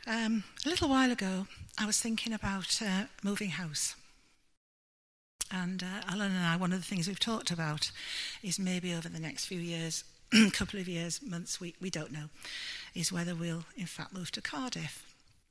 A little while ago, I was thinking about moving house. And Alan and I, one of the things we've talked about is maybe over the next few years, couple of years, months, we don't know, is whether we'll in fact move to Cardiff.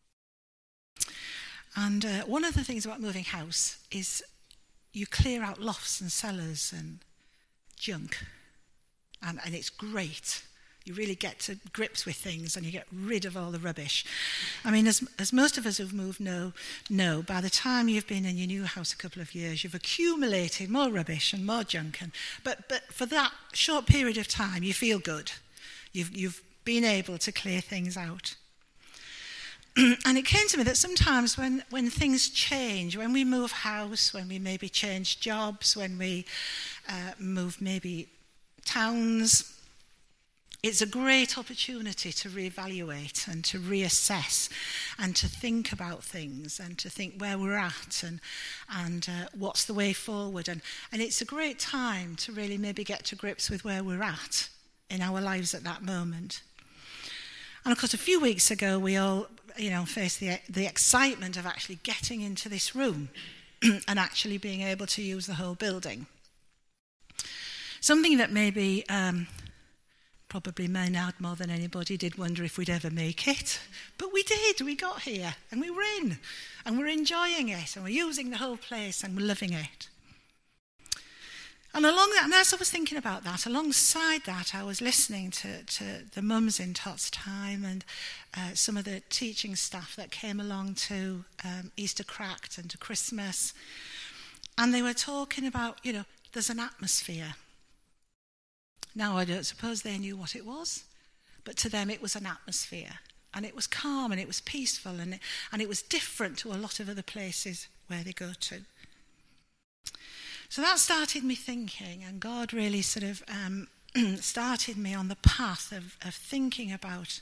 And one of the things about moving house is you clear out lofts and cellars and junk. And it's great. You really get to grips with things and you get rid of all the rubbish. I mean, as most of us who've moved know, by the time you've been in your new house a couple of years, you've accumulated more rubbish and more junk. But for that short period of time, you feel good. You've been able to clear things out. And it came to me that sometimes when things change, when we move house, when we maybe change jobs, when we move maybe towns, it's a great opportunity to reevaluate and to reassess and to think about things and to think where we're at and what's the way forward. And it's a great time to really maybe get to grips with where we're at in our lives at that moment. And of course, a few weeks ago, we all, faced the excitement of actually getting into this room and actually being able to use the whole building. Something that maybe probably Maynard more than anybody did wonder if we'd ever make it. But we did. We got here and we were in and we're enjoying it and we're using the whole place and we're loving it. And along that, and as I was thinking about that, alongside that, I was listening to the mums in Tots Time and some of the teaching staff that came along to Easter Cracked and to Christmas. And they were talking about, there's an atmosphere. Now, I don't suppose they knew what it was, but to them it was an atmosphere. And it was calm and it was peaceful and it was different to a lot of other places where they go to. So that started me thinking, and God really sort of started me on the path of thinking about,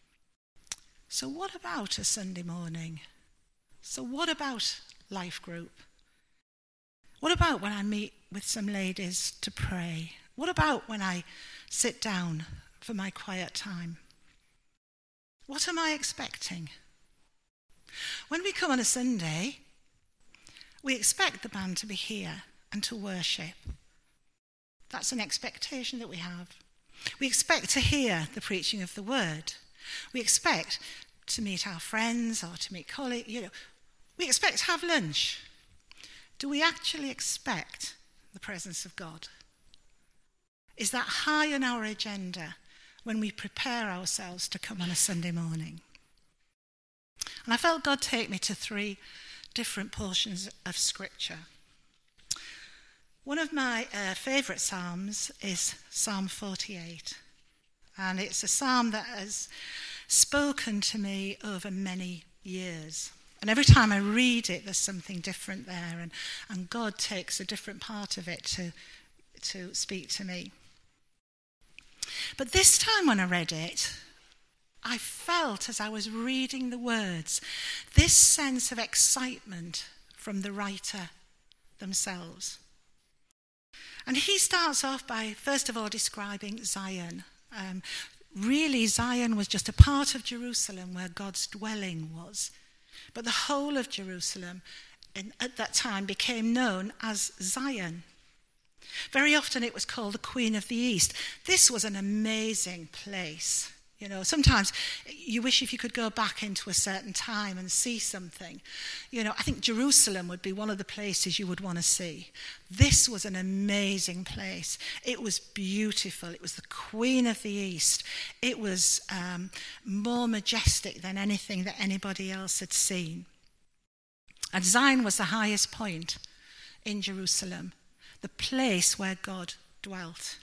so what about a Sunday morning? So what about life group? What about when I meet with some ladies to pray? What about when I sit down for my quiet time? What am I expecting? When we come on a Sunday, we expect the band to be here and to worship. That's an expectation that we have. We expect to hear the preaching of the word. We expect to meet our friends or to meet colleagues. We expect to have lunch. Do we actually expect the presence of God? Is that high on our agenda when we prepare ourselves to come on a Sunday morning? And I felt God take me to 3 different portions of Scripture. One of my favourite psalms is Psalm 48. And it's a psalm that has spoken to me over many years. And every time I read it, there's something different there. And God takes a different part of it to speak to me. But this time when I read it, I felt as I was reading the words, this sense of excitement from the writer themselves. And he starts off by, first of all, describing Zion. Really, Zion was just a part of Jerusalem where God's dwelling was. But the whole of Jerusalem at that time became known as Zion. Very often it was called the Queen of the East. This was an amazing place. Sometimes you wish if you could go back into a certain time and see something. I think Jerusalem would be one of the places you would want to see. This was an amazing place. It was beautiful. It was the Queen of the East. It was more majestic than anything that anybody else had seen. And Zion was the highest point in Jerusalem, the place where God dwelt.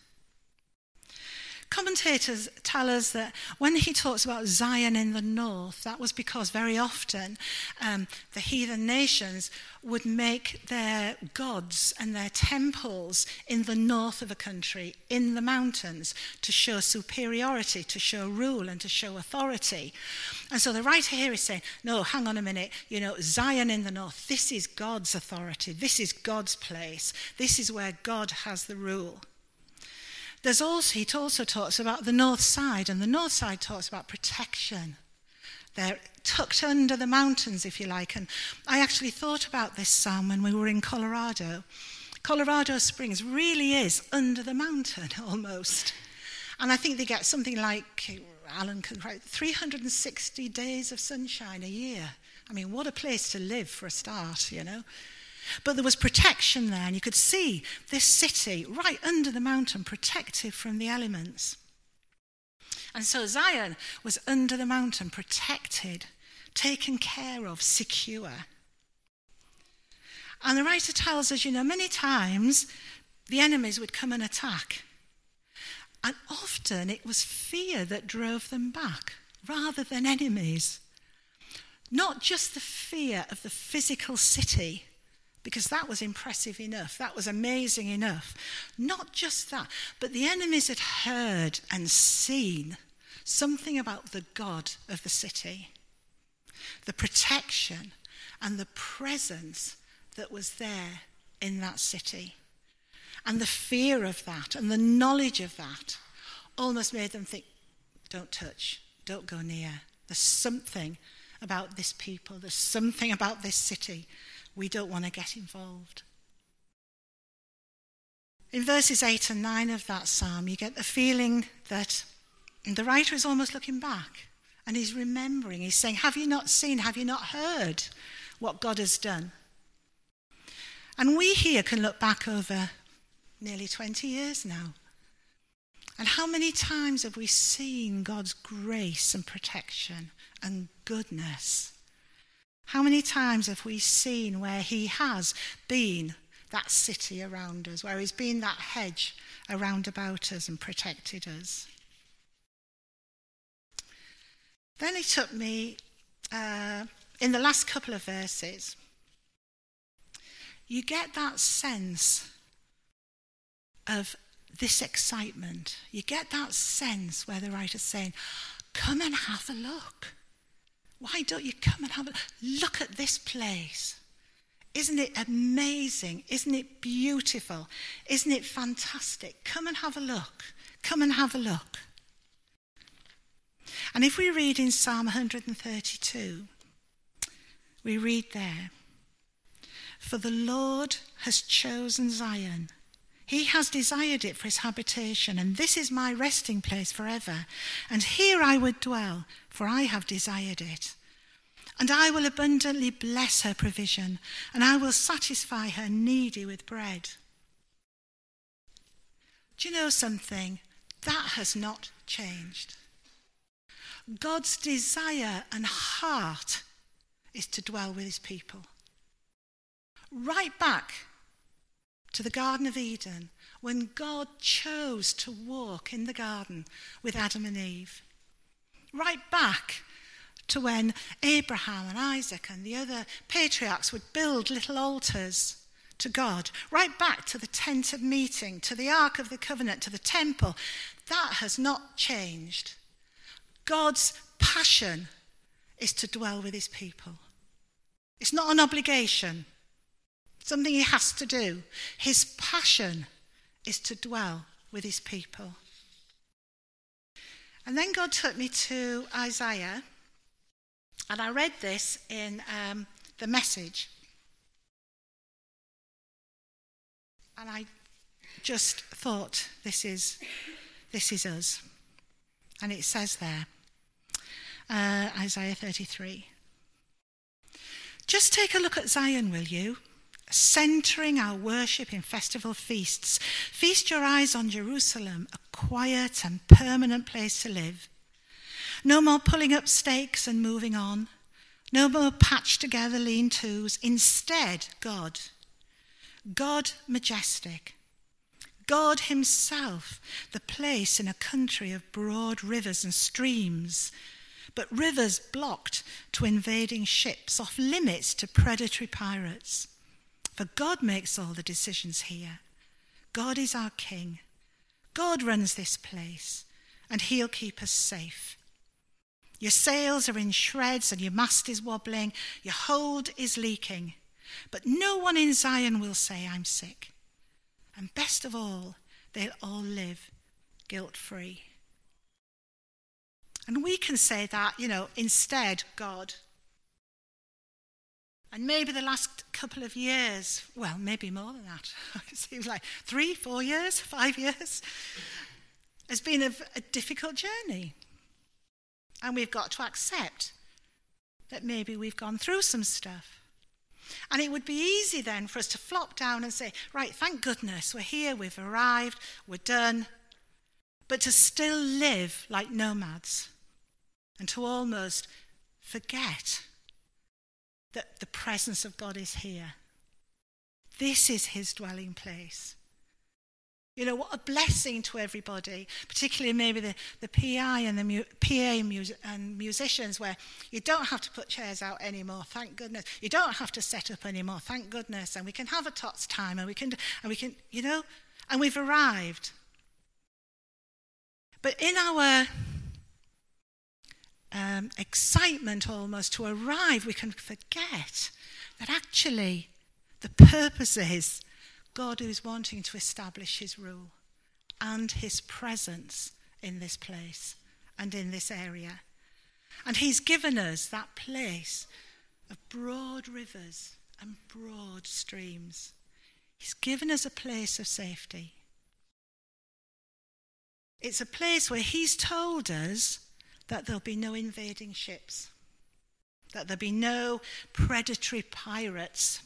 Commentators tell us that when he talks about Zion in the north, that was because very often the heathen nations would make their gods and their temples in the north of a country, in the mountains, to show superiority, to show rule and to show authority. And so the writer here is saying, no, hang on a minute, Zion in the north, this is God's authority, this is God's place, this is where God has the rule. He also talks about the north side, and the north side talks about protection. They're tucked under the mountains, if you like. And I actually thought about this psalm when we were in Colorado. Colorado Springs really is under the mountain, almost. And I think they get something like, Alan can write, 360 days of sunshine a year. I mean, what a place to live for a start, you know. But there was protection there, and you could see this city right under the mountain, protected from the elements. And so Zion was under the mountain, protected, taken care of, secure. And the writer tells us, you know, many times the enemies would come and attack. And often it was fear that drove them back, rather than enemies. Not just the fear of the physical city, because that was impressive enough, that was amazing enough. Not just that, but the enemies had heard and seen something about the God of the city, the protection and the presence that was there in that city. And the fear of that and the knowledge of that almost made them think, don't touch, don't go near. There's something about this people, there's something about this city. We don't want to get involved. In verses 8 and 9 of that psalm, you get the feeling that the writer is almost looking back and he's remembering. He's saying, have you not seen, have you not heard what God has done? And we here can look back over nearly 20 years now. And how many times have we seen God's grace and protection and goodness? How many times have we seen where he has been that city around us, where he's been that hedge around about us and protected us? Then he took me, in the last couple of verses, you get that sense of this excitement. You get that sense where the writer's saying, come and have a look. Why don't you come and have a look at this place? Isn't it amazing? Isn't it beautiful? Isn't it fantastic? Come and have a look. Come and have a look. And if we read in Psalm 132, we read there, for the Lord has chosen Zion. He has desired it for his habitation, and this is my resting place forever. And here I would dwell, for I have desired it. And I will abundantly bless her provision, and I will satisfy her needy with bread. Do you know something? That has not changed. God's desire and heart is to dwell with his people. Right back to the Garden of Eden, when God chose to walk in the garden with Adam and Eve. Right back to when Abraham and Isaac and the other patriarchs would build little altars to God. Right back to the tent of meeting, to the Ark of the Covenant, to the temple. That has not changed. God's passion is to dwell with his people. It's not an obligation. Something he has to do. His passion is to dwell with his people. And then God took me to Isaiah, and I read this in the Message. And I just thought, this is us. And it says there, Isaiah 33. Just take a look at Zion, will you? Centering our worship in festival feasts. Feast your eyes on Jerusalem, a quiet and permanent place to live. No more pulling up stakes and moving on. No more patched together lean-tos. Instead, God majestic. God himself, the place in a country of broad rivers and streams, but rivers blocked to invading ships, off limits to predatory pirates. For God makes all the decisions here. God is our king. God runs this place, and he'll keep us safe. Your sails are in shreds and your mast is wobbling. Your hold is leaking. But no one in Zion will say, I'm sick. And best of all, they'll all live guilt-free. And we can say that, instead, God. And maybe the last couple of years, well, maybe more than that, it seems like 3, 4 years, 5 years, has been a difficult journey. And we've got to accept that maybe we've gone through some stuff. And it would be easy then for us to flop down and say, right, thank goodness, we're here, we've arrived, we're done. But to still live like nomads and to almost forget that the presence of God is here. This is his dwelling place. What a blessing to everybody, particularly maybe the PI and the and musicians, where you don't have to put chairs out anymore, thank goodness. You don't have to set up anymore, thank goodness. And we can have a tots time, and we can, and we've arrived. But in our excitement almost to arrive, we can forget that actually the purpose is God who's wanting to establish his rule and his presence in this place and in this area. And he's given us that place of broad rivers and broad streams. He's given us a place of safety. It's a place where he's told us that there'll be no invading ships, that there'll be no predatory pirates.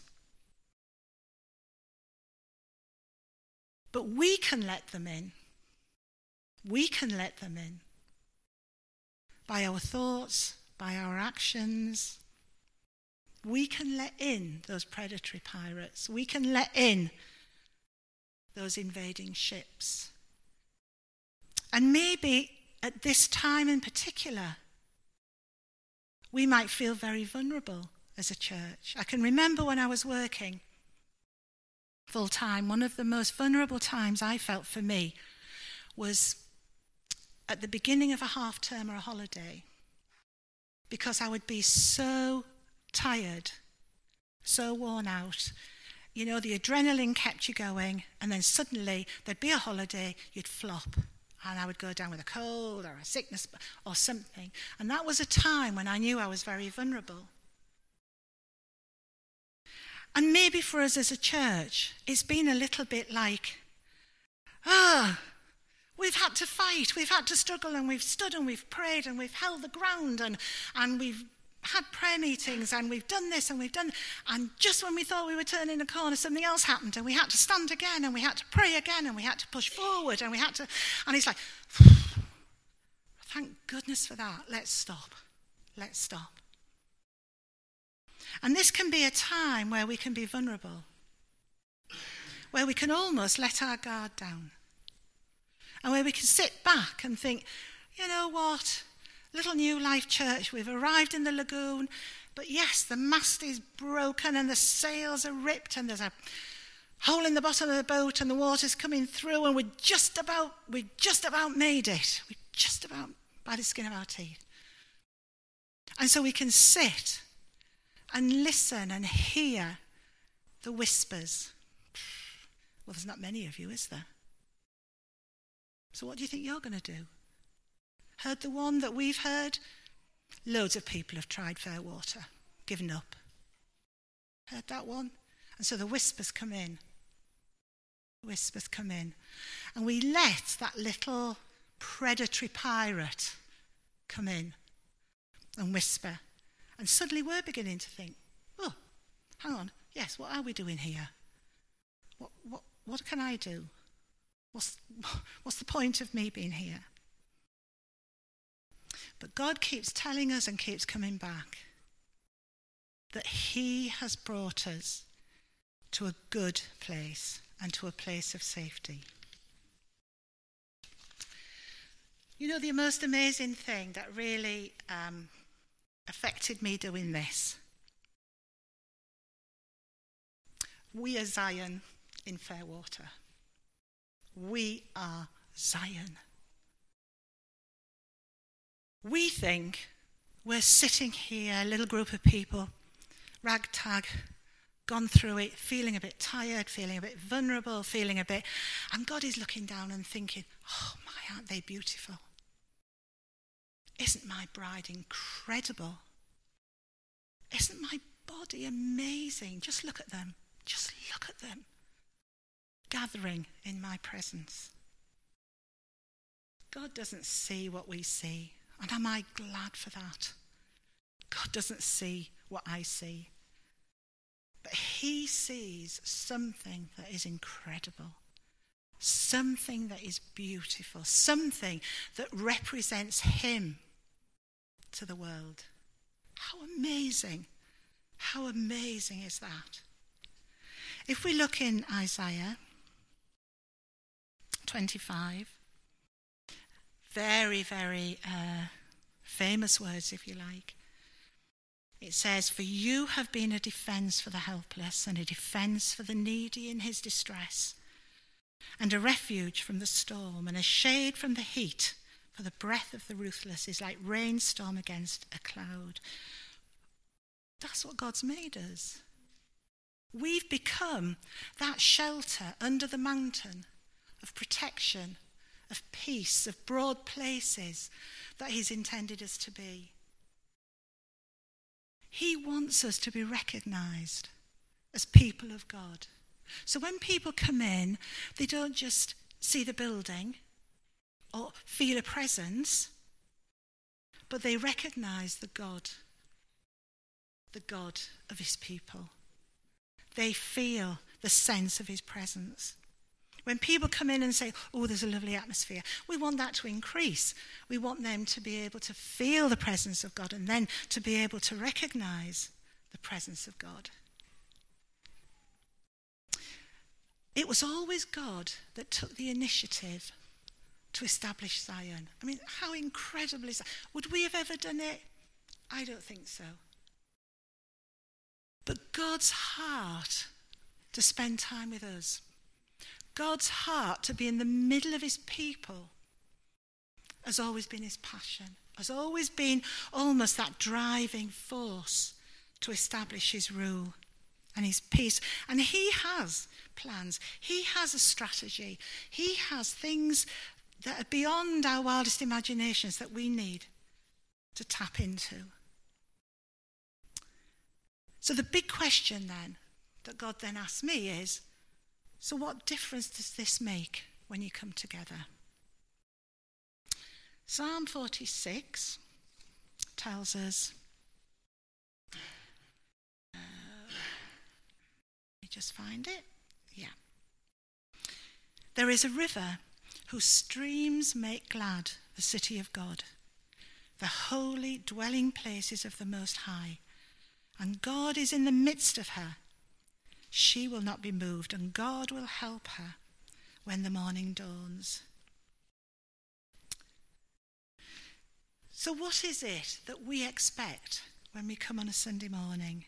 But we can let them in. We can let them in. By our thoughts, by our actions. We can let in those predatory pirates. We can let in those invading ships. And maybe at this time in particular, we might feel very vulnerable as a church. I can remember when I was working full time, one of the most vulnerable times I felt for me was at the beginning of a half term or a holiday, because I would be so tired, so worn out. The adrenaline kept you going, and then suddenly there'd be a holiday, you'd flop, and I would go down with a cold or a sickness or something. And that was a time when I knew I was very vulnerable. And maybe for us as a church, it's been a little bit like, we've had to fight, we've had to struggle, and we've stood and we've prayed and we've held the ground and we've had prayer meetings and we've done this and we've done, and just when we thought we were turning a corner, something else happened and we had to stand again and we had to pray again and we had to push forward and it's like, thank goodness for that. Let's stop. And this can be a time where we can be vulnerable, where we can almost let our guard down, and where we can sit back and think, you know what, Little New Life Church, we've arrived in the lagoon, but yes, the mast is broken and the sails are ripped and there's a hole in the bottom of the boat and the water's coming through, and we've just about made it. We're just about by the skin of our teeth. And so we can sit and listen and hear the whispers. Well, there's not many of you, is there? So what do you think you're going to do? Heard the one that we've heard? Loads of people have tried Fairwater, given up. Heard that one? And so the whispers come in. And we let that little predatory pirate come in and whisper. And suddenly we're beginning to think, oh, hang on, yes, what are we doing here? What can I do? What's the point of me being here? But God keeps telling us and keeps coming back that he has brought us to a good place and to a place of safety. The most amazing thing that really affected me doing this. We are Zion in Fairwater. We are Zion. We think we're sitting here, a little group of people, ragtag, gone through it, feeling a bit tired, feeling a bit vulnerable, and God is looking down and thinking, oh my, aren't they beautiful? Isn't my bride incredible? Isn't my body amazing? Just look at them. Just look at them. Gathering in my presence. God doesn't see what we see. And am I glad for that? God doesn't see what I see. But he sees something that is incredible. Something that is beautiful. Something that represents him to the world. How amazing. How amazing is that? If we look in Isaiah 25, very, very famous words, if you like. It says, "For you have been a defence for the helpless and a defence for the needy in his distress, and a refuge from the storm and a shade from the heat, for the breath of the ruthless is like rainstorm against a cloud." That's what God's made us. We've become that shelter under the mountain of protection, of peace, of broad places that he's intended us to be. He wants us to be recognised as people of God. So when people come in, they don't just see the building or feel a presence, but they recognise the God of his people. They feel the sense of his presence. When people come in and say, "Oh, there's a lovely atmosphere," we want that to increase. We want them to be able to feel the presence of God and then to be able to recognise the presence of God. It was always God that took the initiative to establish Zion. I mean, how incredible is that? Would we have ever done it? I don't think so. But God's heart to spend time with us, God's heart to be in the middle of his people, has always been his passion, has always been almost that driving force to establish his rule and his peace. And he has plans. He has a strategy. He has things that are beyond our wildest imaginations that we need to tap into. So the big question then that God then asks me is, so what difference does this make when you come together? Psalm 46 tells us, let me just find it. Yeah. "There is a river whose streams make glad the city of God, the holy dwelling places of the Most High. And God is in the midst of her. She will not be moved, and God will help her when the morning dawns." So what is it that we expect when we come on a Sunday morning?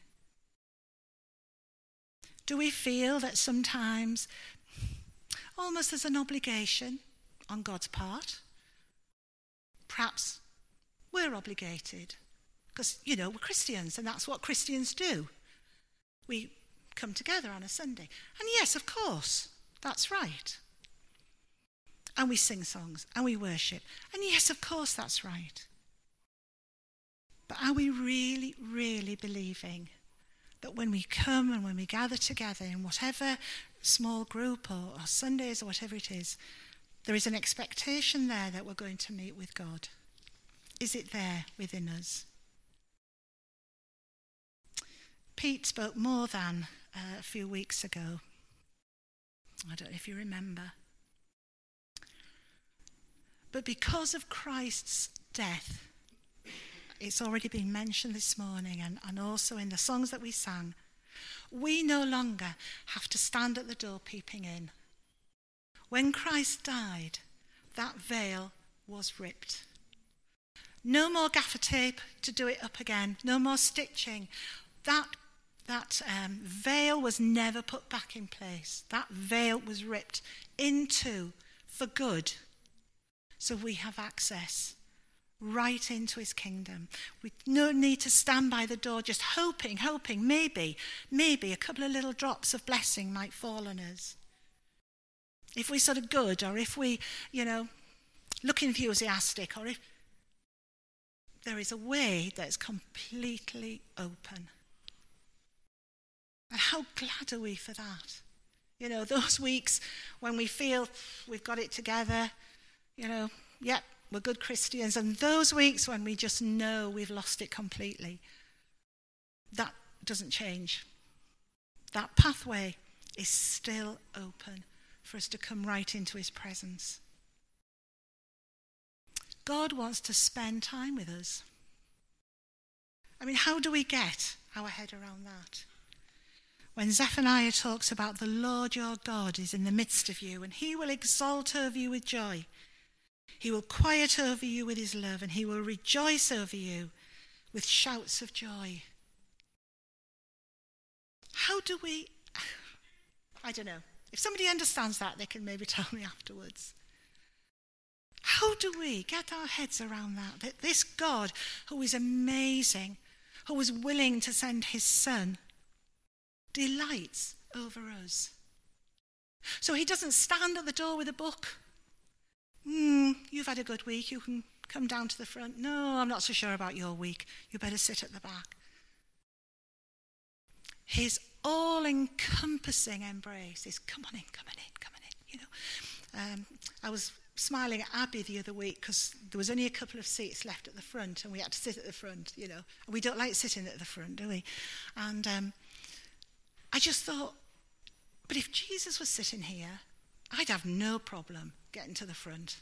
Do we feel that sometimes almost there's an obligation on God's part? Perhaps we're obligated because, we're Christians and that's what Christians do. We come together on a Sunday. And yes, of course, that's right. And we sing songs and we worship. And yes, of course, that's right. But are we really, really believing that when we come and when we gather together in whatever small group or Sundays or whatever it is, there is an expectation there that we're going to meet with God? Is it there within us? Pete spoke more than a few weeks ago. I don't know if you remember. But because of Christ's death, it's already been mentioned this morning and also in the songs that we sang, we no longer have to stand at the door peeping in. When Christ died, that veil was ripped. No more gaffer tape to do it up again. No more stitching. That veil was never put back in place. That veil was ripped into for good. So we have access right into his kingdom. We no need to stand by the door just hoping maybe a couple of little drops of blessing might fall on us. If we're sort of good, or if we, look enthusiastic, or if there is a way that's completely open. And how glad are we for that? You know, those weeks when we feel we've got it together, you know, yep, we're good Christians. And those weeks when we just know we've lost it completely, that doesn't change. That pathway is still open for us to come right into his presence. God wants to spend time with us. I mean, how do we get our head around that? When Zephaniah talks about the Lord your God is in the midst of you, and he will exult over you with joy. He will quiet over you with his love, and he will rejoice over you with shouts of joy. How do we, I don't know. If somebody understands that, they can maybe tell me afterwards. How do we get our heads around that? That this God who is amazing, who was willing to send his son, delights over us. So he doesn't stand at the door with a book. You've had a good week. You can come down to the front. No, I'm not so sure about your week. You better sit at the back. His all-encompassing embrace is, come on in. You know, I was smiling at Abby the other week because there was only a couple of seats left at the front, and we had to sit at the front. You know, we don't like sitting at the front, do we? And I just thought, but if Jesus was sitting here, I'd have no problem getting to the front.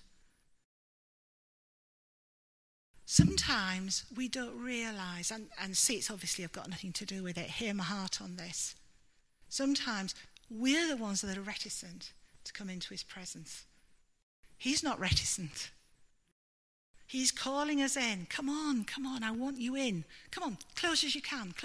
Sometimes we don't realise, and seats obviously have got nothing to do with it, hear my heart on this. Sometimes we're the ones that are reticent to come into his presence. He's not reticent. He's calling us in. Come on, I want you in. Come on, close as you can.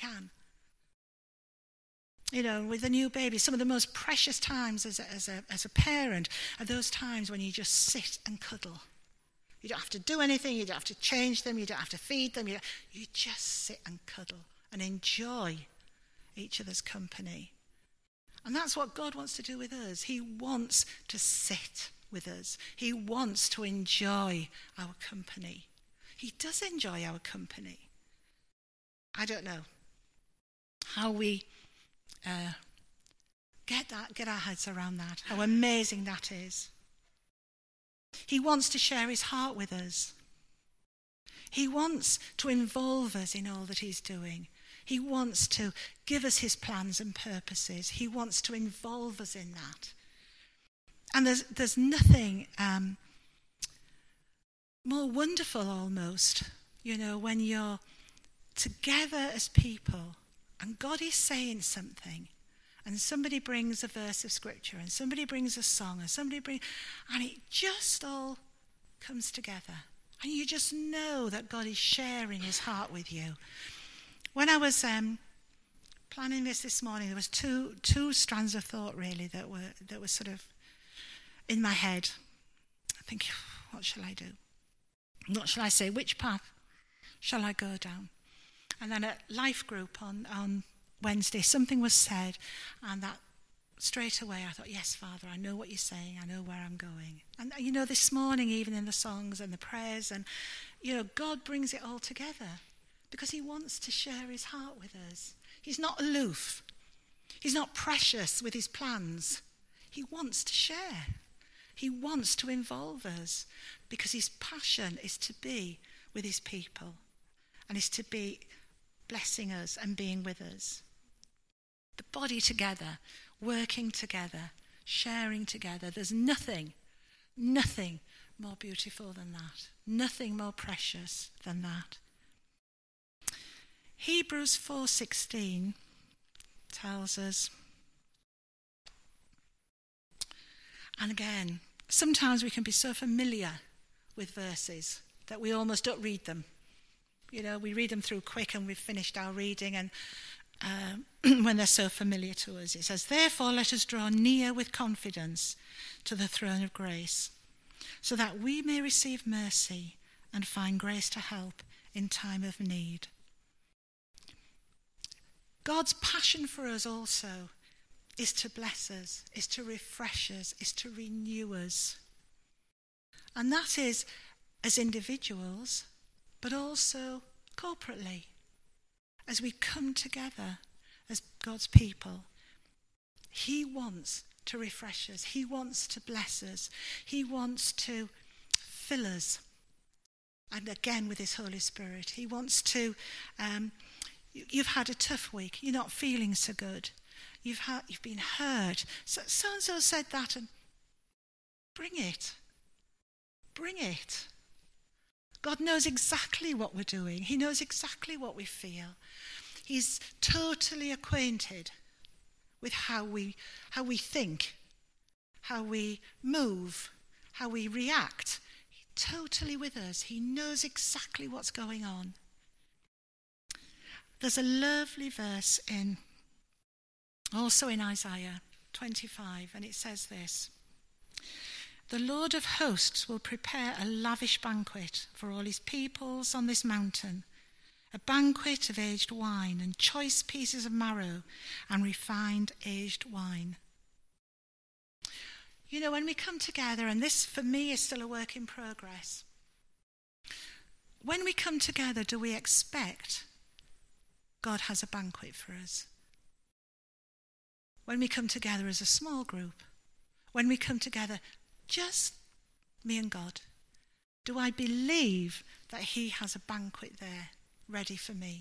You know, with a new baby, some of the most precious times as a parent are those times when you just sit and cuddle. You don't have to do anything. You don't have to change them. You don't have to feed them. You just sit and cuddle and enjoy each other's company. And that's what God wants to do with us. He wants to sit with us. He wants to enjoy our company. He does enjoy our company. I don't know how we get our heads around that, how amazing that is. He wants to share his heart with us. He wants to involve us in all that he's doing. He wants to give us his plans and purposes. He wants to involve us in that. And there's nothing more wonderful almost, you know, when you're together as people and God is saying something, and somebody brings a verse of scripture, and somebody brings a song, and it just all comes together. And you just know that God is sharing his heart with you. When I was planning this morning, there was two strands of thought really that were sort of in my head. I think, what shall I do? What shall I say? Which path shall I go down? And then at Life Group on Wednesday, something was said, and that straight away I thought, yes, Father, I know what you're saying. I know where I'm going. And, you know, this morning, even in the songs and the prayers, and, you know, God brings it all together because he wants to share his heart with us. He's not aloof. He's not precious with his plans. He wants to share. He wants to involve us because his passion is to be with his people and is to be blessing us and being with us. The body together, working together, sharing together. There's nothing more beautiful than that. Nothing more precious than that. Hebrews 4:16 tells us, and again, sometimes we can be so familiar with verses that we almost don't read them. You know, we read them through quick and we've finished our reading, and when they're so familiar to us. It says, therefore let us draw near with confidence to the throne of grace, so that we may receive mercy and find grace to help in time of need. God's passion for us also is to bless us, is to refresh us, is to renew us. And that is as individuals, but also corporately, as we come together as God's people. He wants to refresh us. He wants to bless us. He wants to fill us. And again with his Holy Spirit. He wants to, you've had a tough week. You're not feeling so good. You've been hurt. So-and-so said that, and bring it. Bring it. God knows exactly what we're doing. He knows exactly what we feel. He's totally acquainted with how we think, how we move, how we react. He's totally with us. He knows exactly what's going on. There's a lovely verse also in Isaiah 25, and it says this: "The Lord of hosts will prepare a lavish banquet for all his peoples on this mountain, a banquet of aged wine and choice pieces of marrow and refined aged wine." You know, when we come together, and this for me is still a work in progress, when we come together, do we expect God has a banquet for us? When we come together as a small group, when we come together just me and God, do I believe that he has a banquet there ready for me?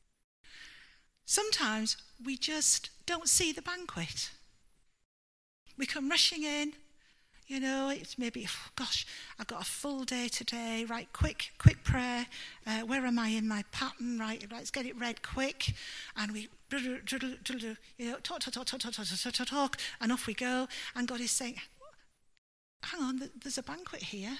Sometimes we just don't see the banquet. We come rushing in, you know, it's maybe, oh gosh, I've got a full day today, right, quick prayer, where am I in my pattern, right, let's get it read quick, and we, you know, talk, and off we go, and God is saying, hang on, there's a banquet here.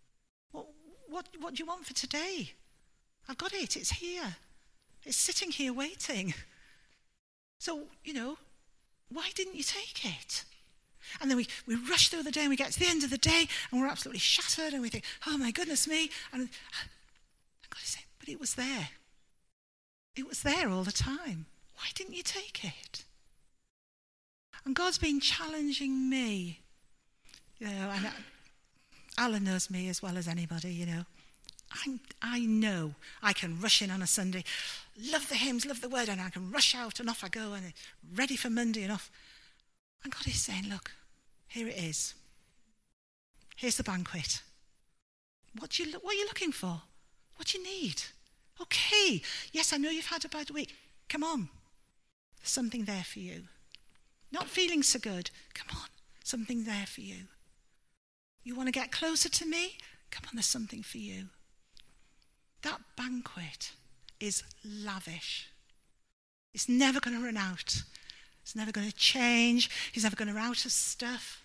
What do you want for today? I've got it, it's here. It's sitting here waiting. So, you know, why didn't you take it? And then we rush through the day and we get to the end of the day and we're absolutely shattered and we think, oh my goodness me. And God is saying, but it was there. It was there all the time. Why didn't you take it? And God's been challenging me. You know, and Alan knows me as well as anybody, you know. I know I can rush in on a Sunday, love the hymns, love the word, and I can rush out and off I go and ready for Monday and off. And God is saying, look, here it is. Here's the banquet. What are you looking for? What do you need? Okay, yes, I know you've had a bad week. Come on. There's something there for you. Not feeling so good. Come on, something there for you. You want to get closer to me? Come on, there's something for you. That banquet is lavish. It's never going to run out. It's never going to change. He's never going to run out of stuff.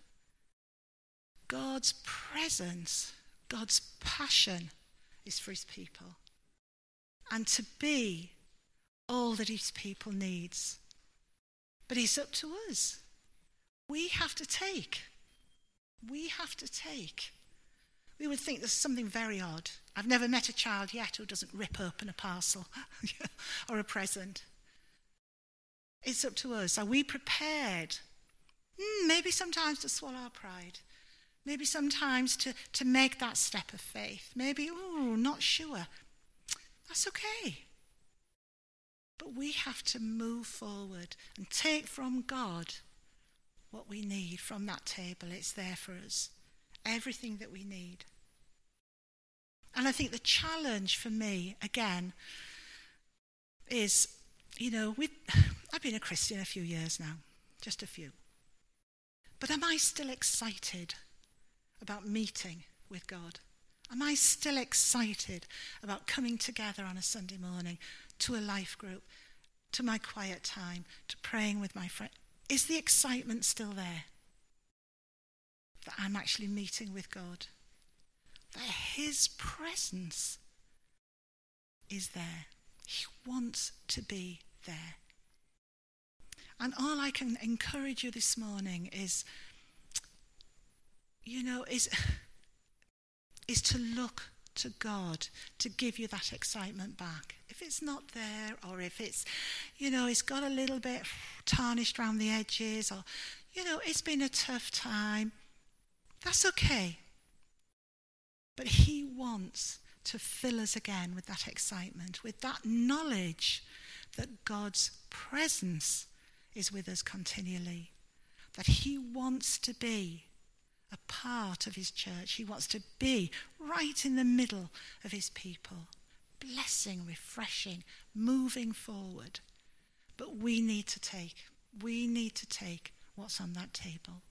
God's presence, God's passion is for his people. And to be all that his people needs. But it's up to us. We have to take. We have to take. We would think there's something very odd. I've never met a child yet who doesn't rip open a parcel or a present. It's up to us. Are we prepared? Maybe sometimes to swallow our pride. Maybe sometimes to make that step of faith. Maybe, not sure. That's okay. But we have to move forward and take from God what we need from that table. It's there for us. Everything that we need. And I think the challenge for me, again, is, you know, I've been a Christian a few years now, just a few. But am I still excited about meeting with God? Am I still excited about coming together on a Sunday morning to a life group, to my quiet time, to praying with my friend? Is the excitement still there? That I'm actually meeting with God? That his presence is there. He wants to be there. And all I can encourage you this morning is, you know, is to look to God to give you that excitement back. If it's not there, or if it's, you know, it's got a little bit tarnished around the edges, or, you know, it's been a tough time, that's okay. But he wants to fill us again with that excitement, with that knowledge that God's presence is with us continually, that he wants to be a part of his church. He wants to be right in the middle of his people, blessing, refreshing, moving forward. But we need to take what's on that table.